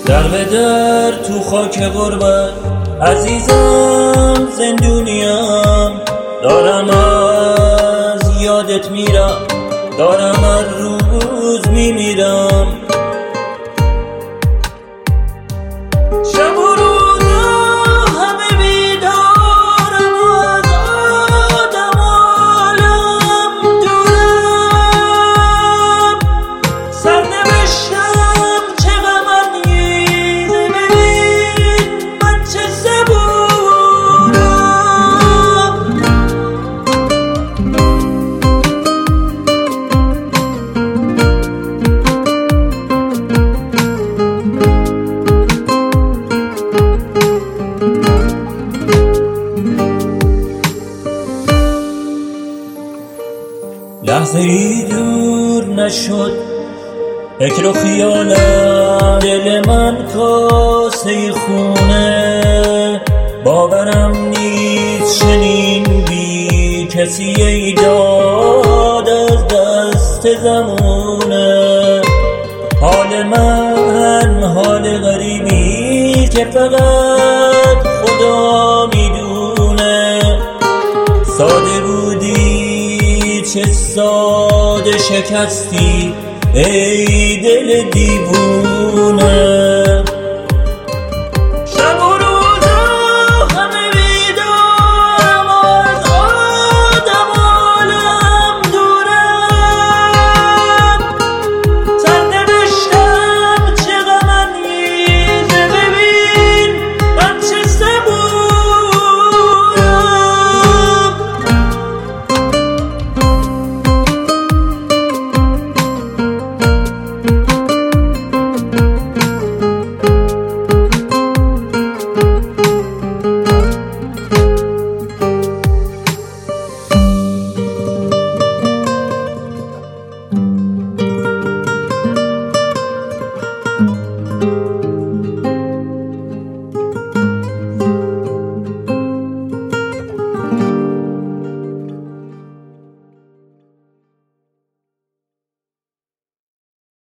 در به در تو خاک غربت عزیزم زندونیم، دارم از یادت میرم، دارم هر روز میمیرم. شب و روزا همه بیدارم و از آدم عالم دورم. سرنوشتم چه غم انگیزه، ببین من چه صبورم. لحظه ای دور نشد فکر و خیالم، دل من کاسه خونه. باورم نیست چنین بی کسی ای داد از دست زمونه. حال من حال غریبی که فقط خدا میدونه. ساده بودی چه ساده شکستی ای دل دیوونه.